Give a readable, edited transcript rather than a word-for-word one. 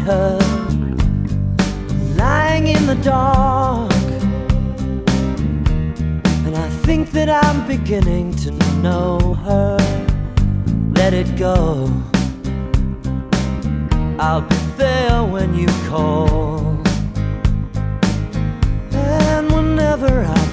her lying in the dark, and I think that I'm beginning to know her. Let it go, I'll be there when you call. And whenever I